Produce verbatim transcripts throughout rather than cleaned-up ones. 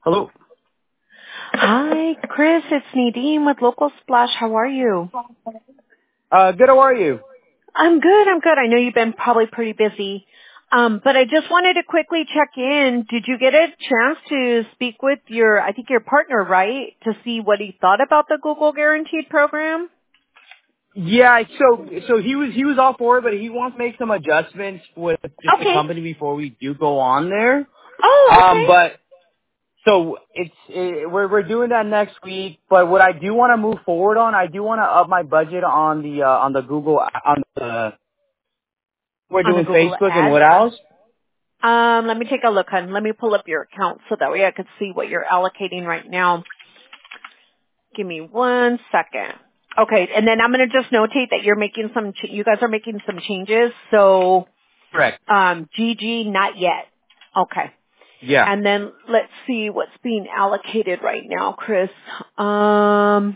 Hello. Hi, Chris. It's Nadine with Local Splash. How are you? Uh, good. How are you? I'm good. I'm good. I know you've been probably pretty busy. Um, but I just wanted to quickly check in. Did you get a chance to speak with your, I think your partner, right? To see what he thought about the Google Guaranteed program? Yeah. So, so he was he was all for it, but he wants to make some adjustments with just the Okay. company before we do go on there. Oh, Um, okay. but so it's it, we're we're doing that next week. But what I do want to move forward on, I do want to up my budget on the uh, on the Google on the we're On the doing Google Facebook and ads. what else? Um, let me take a look, hon. Let me pull up your account so that way I could see what you're allocating right now. Give me one second. Okay, and then I'm going to just notate that you're making some, ch- you guys are making some changes. So, Correct. um, G G, not yet. Okay. Yeah. And then let's see what's being allocated right now, Chris. Um,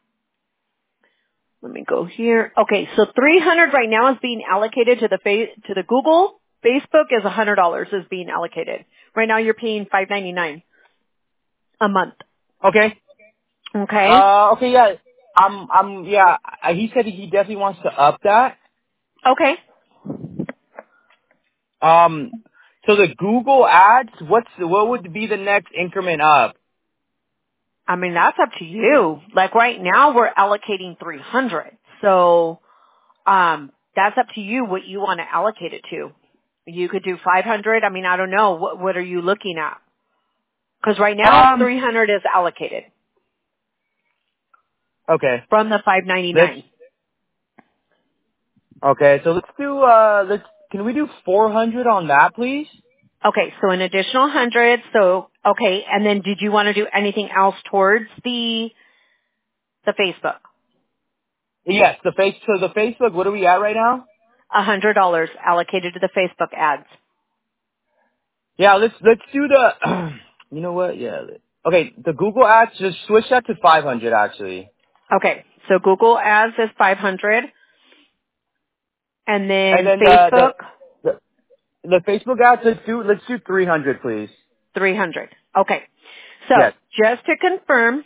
let me go here. Okay, so three hundred right now is being allocated to the fa- to the Google. Facebook is one hundred dollars is being allocated. Right now you're paying five ninety-nine a month. Okay. Okay? Uh, okay. Yeah. Um. Um. Yeah. uh, He said he definitely wants to up that. Okay. Um, so the Google ads, what's what would be the next increment up? I mean, that's up to you. Like right now we're allocating three hundred. So, um, that's up to you what you want to allocate it to. You could do five hundred. I mean, I don't know. What, what are you looking at? Because right now Um, three hundred is allocated okay, from the let's five ninety-nine. okay, so let's do uh, let's can we do four hundred on that, please? Okay, so an additional one hundred. So, okay, and then did you want to do anything else towards the, the Facebook? Yes, the face. So the Facebook, what are we at right now? one hundred dollars allocated to the Facebook ads. Yeah, let's let's do the. You know what? Yeah. Okay, the Google ads, just switch that to five hundred actually, Okay, so Google ads is five hundred. And and then then the the Facebook, the, the Facebook ads, let's do let's do three hundred, please. three hundred. Okay. So Yes. just to confirm,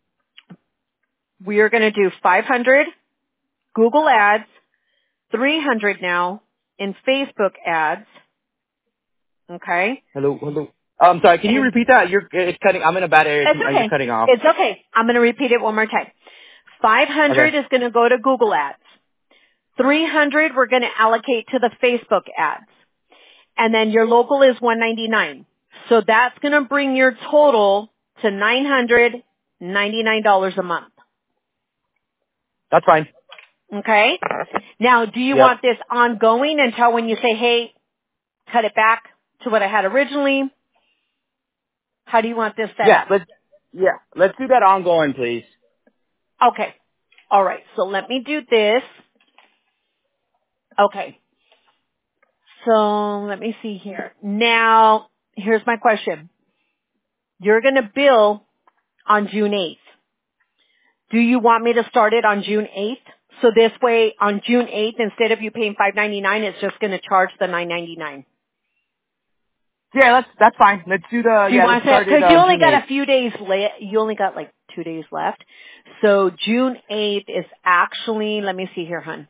we are going to do five hundred Google ads, three hundred now in Facebook ads. Okay. Hello, hello. Um, sorry, can you And repeat that? You're, it's cutting, I'm in a bad area. it's You're okay. cutting off. It's okay. I'm going to repeat it one more time. five hundred Okay. is going to go to Google ads. three hundred we're going to allocate to the Facebook ads. And then your local is one ninety-nine. So that's going to bring your total to nine hundred ninety-nine dollars a month. That's fine. Okay? Now, do you Yep. want this ongoing until when you say, hey, cut it back to what I had originally? How do you want this set Yeah, up? let's, yeah, let's do that ongoing, please. Okay. All right. So let me do this. Okay. So let me see here. Now, here's my question. You're going to bill on June eighth. Do you want me to start it on June eighth? So this way, on June eighth, instead of you paying five ninety-nine, it's just going to charge the nine ninety-nine. Yeah, that's, that's fine. Let's do the, Do you yeah, let's want to? start it, Because you um, only June got eighth. a few days late. You only got like two days left. So June eighth is actually. Let me see here, hon.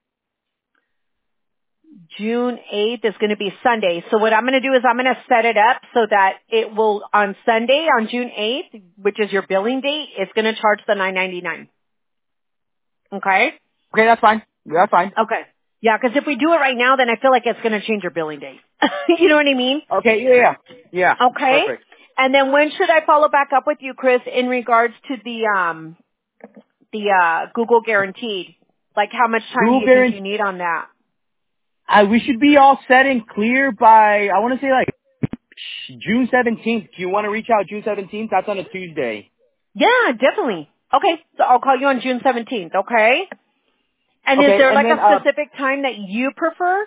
June eighth is going to be Sunday. So what I'm going to do is I'm going to set it up so that it will on Sunday on June eighth, which is your billing date, it's going to charge the nine ninety-nine. Okay. Okay, that's fine. Yeah, that's fine. Okay. Yeah, because if we do it right now, then I feel like it's going to change your billing date. You know what I mean? Okay, yeah, yeah. Yeah, Okay. perfect. And then when should I follow back up with you, Chris, in regards to the um the uh Google Guaranteed? Like how much time do Google you think guarantee, you need on that? uh, we should be all set and clear by, I want to say like, June seventeenth. Do you want to reach out June seventeenth? That's on a Tuesday. Yeah, definitely. Okay. So I'll call you on June seventeenth, okay? And is Okay, there and like then, a uh, specific time that you prefer?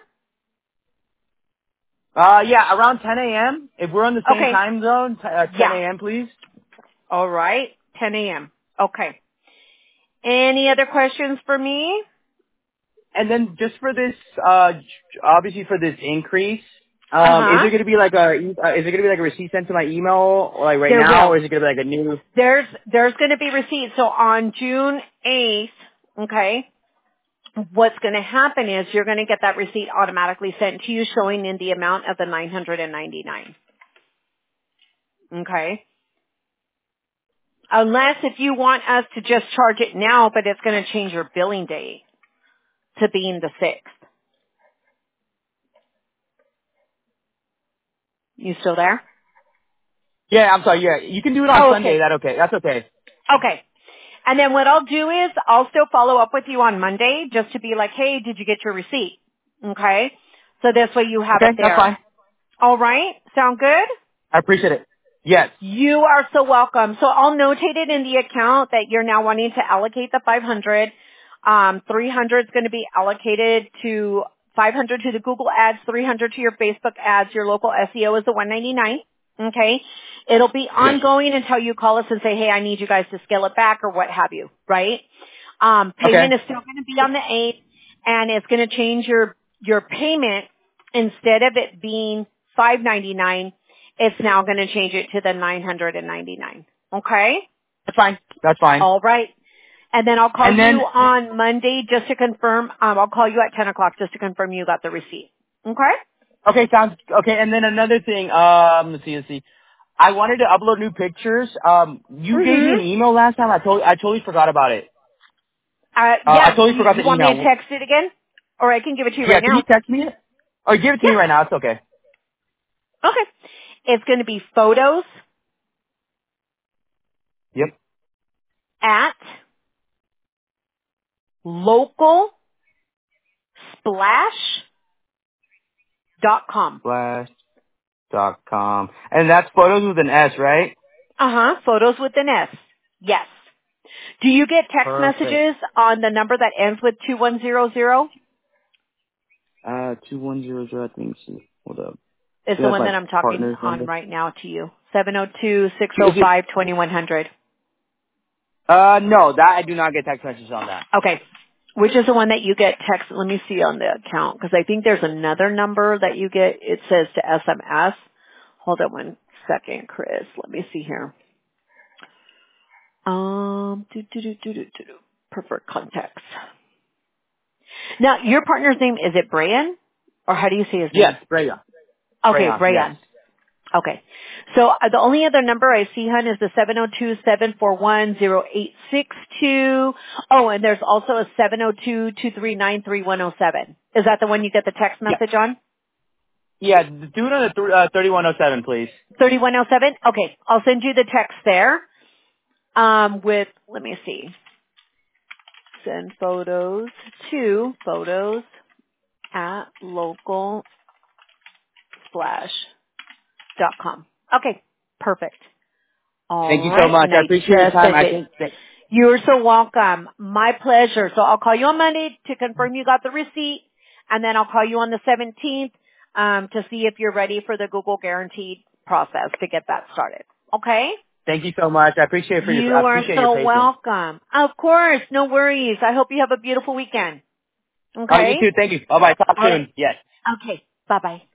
uh, yeah, around ten a.m. If we're on the same Okay. time zone, t- uh, ten Yeah. a.m. please. All right. ten a.m. Okay. Any other questions for me? And then just for this, uh, j- obviously for this increase, Um, is Uh-huh. it going to be like a, e- uh, is it going to be like a receipt sent to my email, or like right There now, will. or is it going to be like a new? There's, there's going to be receipts. So on June eighth, okay, what's going to happen is you're going to get that receipt automatically sent to you showing in the amount of the nine hundred ninety-nine. Okay? Unless if you want us to just charge it now, but it's going to change your billing date to being the sixth. You still there? Yeah, I'm sorry. Yeah, you can do it on Oh, Sunday. okay. That okay? That's okay. Okay. And then what I'll do is I'll still follow up with you on Monday just to be like, hey, did you get your receipt? Okay? So this way you have it Okay, that's there. fine. All right? Sound good? I appreciate it. Yes. You are so welcome. So I'll notate it in the account that you're now wanting to allocate the five hundred. Um, three hundred is going to be allocated to five hundred to the Google ads, three hundred to your Facebook ads. Your local S E O is the one ninety-nine. Okay. It'll be Yes. ongoing until you call us and say, hey, I need you guys to scale it back or what have you. Right? Um, Okay. payment is still going to be on the eighth, and it's going to change your, your payment instead of it being five ninety-nine. It's now going to change it to the nine hundred ninety-nine. Okay? That's fine. That's fine. All right. And then I'll call And then, you on Monday just to confirm. Um, I'll call you at ten o'clock just to confirm you got the receipt. Okay? okay, sounds okay. And then another thing. Um, let's see. Let's see. I wanted to upload new pictures. Um, you gave me Mm-hmm. an email last time. I told. I totally forgot about it. Uh, Uh, I yeah, totally you, forgot you the want me to email. text it again? Or I can give it to you Yeah. right Can you now. text me it? Or give it to me Yeah. right now. It's okay. Okay. It's going to be photos Yep. at local splash dot com. Flash dot com. And that's photos with an S, right? Uh-huh. Photos with an S. Yes. Do you get text Perfect. messages on the number that ends with two one zero zero? Uh, two one zero zero. I think. So. Hold up. Is So the that's one my that I'm talking partner's on number. right now to you. seven oh two, six Is oh it? five, twenty-one hundred. Uh, no. That I do not get text messages on that. Okay. Which is the one that you get text? Let me see on the account because I think there's another number that you get. It says to S M S. Hold on one second, Chris. Let me see here. Um, do, do, do, do, do, do, do. Preferred contacts. Now, your partner's name, is it Brian? Or how do you say his Yes, name? Rayon. Okay, Rayon. Yes. Brian. Okay. So uh, the only other number I see, hon, is the seven oh two, seven four one, oh eight six two. Oh, and there's also a seven oh two, two three nine, three one oh seven. Is that the one you get the text Yeah. message on? Yeah. Do it on the th- uh, thirty-one oh seven, please. thirty-one oh seven? Okay. I'll send you the text there. Um, with, let me see. Send photos to photos at local splash dot com. Okay. Perfect. All Thank you so right. much. And I I appreciate your just time. sent I it. think that. You're so welcome. My pleasure. So I'll call you on Monday to confirm you got the receipt, and then I'll call you on the seventeenth um, to see if you're ready for the Google Guaranteed process to get that started. Okay? Thank you so much. I appreciate for your. You I are appreciate your so patience. welcome. Of course. No worries. I hope you have a beautiful weekend. Oh, you Okay? too. Thank you. Bye bye. Talk All right. soon. Yes. Okay. Bye-bye.